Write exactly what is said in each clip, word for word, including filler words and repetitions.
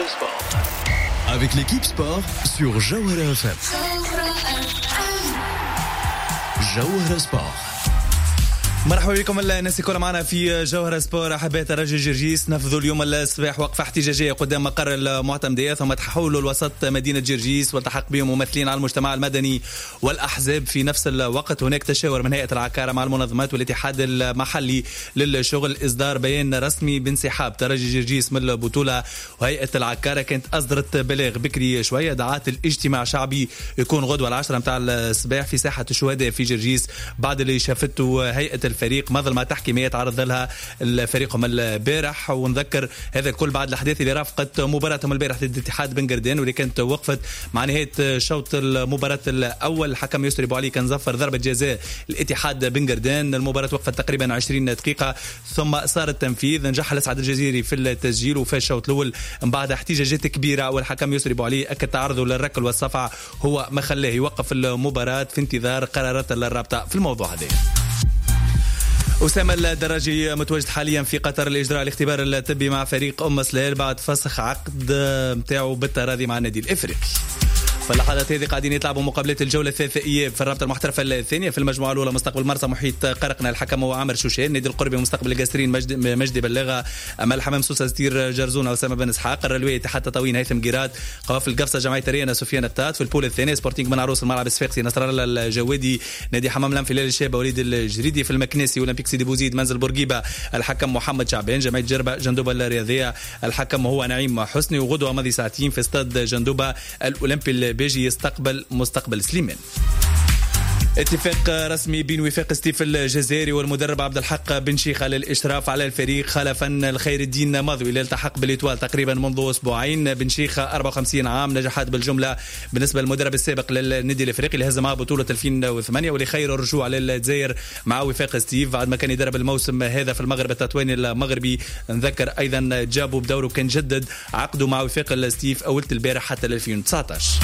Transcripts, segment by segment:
Sport. Avec l'équipe sport sur Jawhara F M. Jawhara Sport. مرحبا بكم الناس الكل معنا في جوهرة سبور. أحباء ترجي جرجيس نفذوا اليوم الصباح وقفة احتجاجية قدام مقر المعتمدية، ثم تحولوا لوسط مدينة جرجيس والتحق بهم ممثلين على المجتمع المدني والأحزاب في نفس الوقت. هناك تشاور من هيئة العكارة مع المنظمات والاتحاد المحلي للشغل إصدار بيان رسمي بانسحاب ترجي جرجيس من البطولة، وهيئة العكارة كانت أصدرت بلاغ بكري شوية دعات الاجتماع شعبي يكون غدوة العشرة متاع الصباح في ساحة الشهداء في جرجيس بعد اللي شافته هيئة الفريق مظل ما تحكيمية تعرض لها فريقهم البارح. ونذكر هذا الكل بعد الأحداث اللي رافقت مباراتهم البارح ضد الاتحاد بن قردان واللي كانت وقفت مع نهاية شوط المباراة الأول. الحكم يسري أبو علي كان ظفر ضربة جزاء الاتحاد بن قردان. المباراة وقفت تقريبا عشرين دقيقة ثم صار التنفيذ. نجح الأسعد الجزيري في التسجيل وفي الشوط الأول من بعد احتجاجات كبيرة، والحكم يسري أبو علي أكد تعرضه للركل والصفع هو ما خلاه يوقف المباراة في انتظار قرارات الرابطة في الموضوع هذا. أسامة الدراجي متواجد حاليا في قطر لإجراء الاختبار الطبي مع فريق أم سلال بعد فسخ عقد متاعه بالتراضي مع النادي الإفريقي. في اللحظات هذه قاعدين يتلعبوا مقابلات الجولة الثالثة إياب في الرابطة المحترفة الثانية. في المجموعة الأولى مستقبل مرسى محيط قرقنا الحكم هو عامر شوشان، نادي القربي مستقبل القاسرين مجد مجدي بلغة، أما الحمام سوسة ستير جرزونة أسامة بن إسحاق، الرلوية اتحاد تطاوين هيثم جيرات، قوافل القفصة جمعية ريانا سفيان الطات. في البول الثاني سبورتينغ بن عروس الملعب الصفاقسي نصر الله الجوادي، نادي حمام لام فلال الشابة وليد الجريدي. في المكناسي أولمبيك سيدي بوزيد منزل بورقيبة الحكم محمد شعبان، جمعية جربة جندوبة الرياضية الحكم هو نعيم حسني. وغدوة ماضي ساعتين في استاد جندوبة الأولمبي البيجي يستقبل مستقبل سليمان. اتفاق رسمي بين وفاق ستيف الجزائري والمدرب عبد الحق بن شيخة للإشراف على الفريق خلفا الخير الدين ماضوي اللي التحق بالإتوال تقريبا منذ أسبوعين. بن شيخة أربعة وخمسين عام، نجحت بالجملة بالنسبة للمدرب السابق للنادي الإفريقي اللي هز معه بطولة ألفين وثمانية واللي خير الرجوع للجزائر مع وفاق ستيف بعد ما كان يدرب الموسم هذا في المغرب التطواني المغربي. نذكر أيضا جابوا بدوره كان جدد عقده مع وفاق ستيف أولت البارح حتى ألفين وتسعة عشر.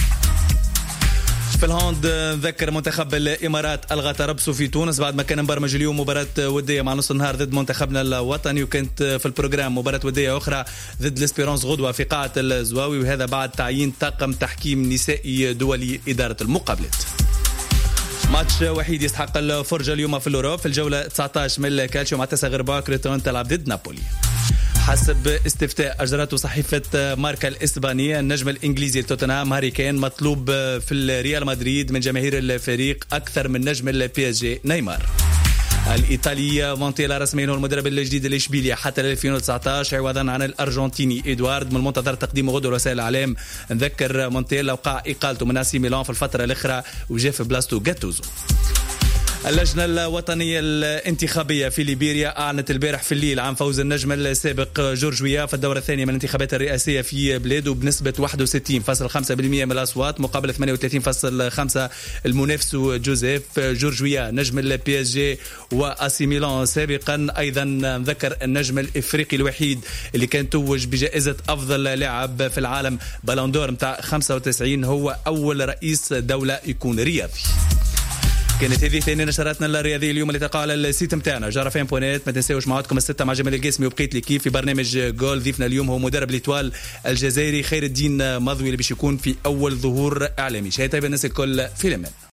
في الهاند نذكر منتخب الإمارات ألغى تربصه في تونس بعد ما كان مبرمج اليوم مباراة ودية مع نص النهار ضد منتخبنا الوطني، وكانت في البروجرام مباراة ودية أخرى ضد الإسبيرانس غدوة في قاعة الزواوي، وهذا بعد تعيين طاقم تحكيم نسائي دولي إدارة المقابلات. ماتش وحيد يستحق الفرجة اليوم في الأوروب في الجولة تسعة عشر من الكالتشيو مع تسا غربا كريتون تلعب ضد نابولي. حسب استفتاء أجرته صحيفة ماركا الإسبانية النجم الإنجليزي لتوتنهام هاري كين مطلوب في الريال مدريد من جماهير الفريق أكثر من نجم البي اس جي نيمار. الإيطالي مونتيلا رسميا هو المدرب الجديد لإشبيليا حتى ألفين وتسعة عشر عوضا عن الأرجنتيني إدوارد. من المنتظر تقديم غدوة وسائل الإعلام. نذكر مونتيلا وقع إقالته من أسي ميلان في الفترة الأخرى وجاء في بلاستو جاتوزو. اللجنة الوطنية الانتخابية في ليبيريا أعلنت البارح في الليل عن فوز النجم السابق جورج ويا في الدورة الثانية من الانتخابات الرئاسية في بلاده بنسبة واحد وستين فاصلة خمسة بالمئة من الأصوات مقابل ثمانية وثلاثين فاصلة خمسة المنافس جوزيف. جورج ويا نجم البي اس جي وأسي ميلان سابقا. أيضا نذكر النجم الإفريقي الوحيد اللي كان توج بجائزة أفضل لاعب في العالم بالوندور متاع خمسة وتسعين هو أول رئيس دولة يكون رياضي. كانت هذه ثاني نشراتنا الرياضية اليوم اللي تلقاها على السيت متاعنا جارة فين بونات. ما تنساوش معادكم الستة مع جمال القاسمي وبقيت لي كيف في برنامج جول. ضيفنا اليوم هو مدرب الإتوال الجزائري خير الدين ماضوي اللي باش يكون في أول ظهور إعلامي. شهادة طيبة الناس الكل في الأمان.